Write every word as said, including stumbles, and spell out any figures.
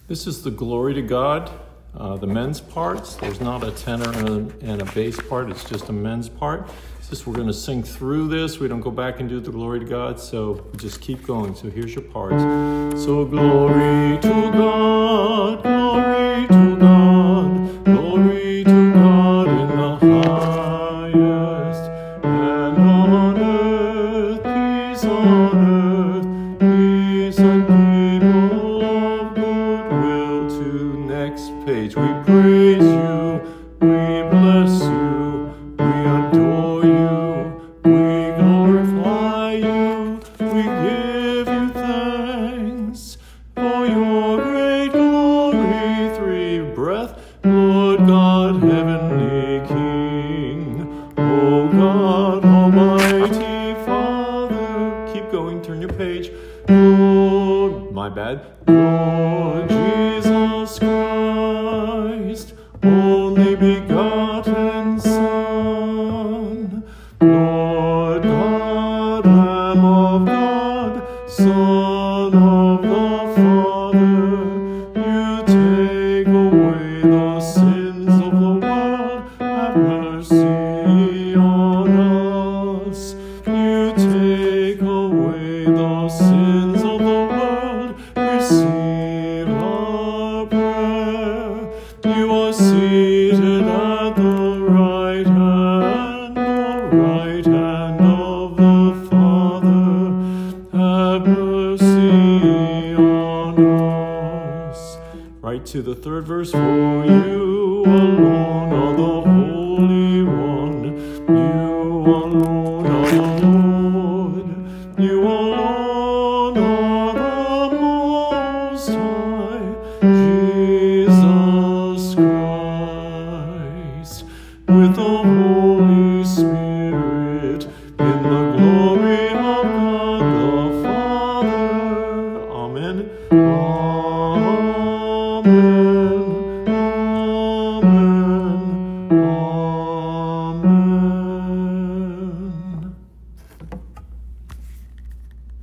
This is the Glory to God, uh, the men's parts. There's not a tenor and a, and a bass part. It's just a men's part. It's just we're going to sing through this. We don't go back and do the Glory to God, so we just keep going. So here's your parts. So glory to God, glory to God, glory to God in the highest, and on earth peace on earth, peace and people of goodwill to next page. We praise you, we bless you, we adore you, we glorify you, we give you thanks for your great glory. Three breath, Lord God, heavenly King, O God, almighty Father. Keep going, turn your page. Lord, my bad. Lord Jesus Christ, only begotten Son, Lord God, Lamb of God, Son of the Father, you take away the sins of the world, have mercy on us. You take away the sins of the world, receive our prayer. You are seated at the right hand, the right hand of the Father. Have mercy on us. Right to the third verse. For you alone are the Holy One. You alone are the Lord. You alone are the Most High. Jesus Christ, with the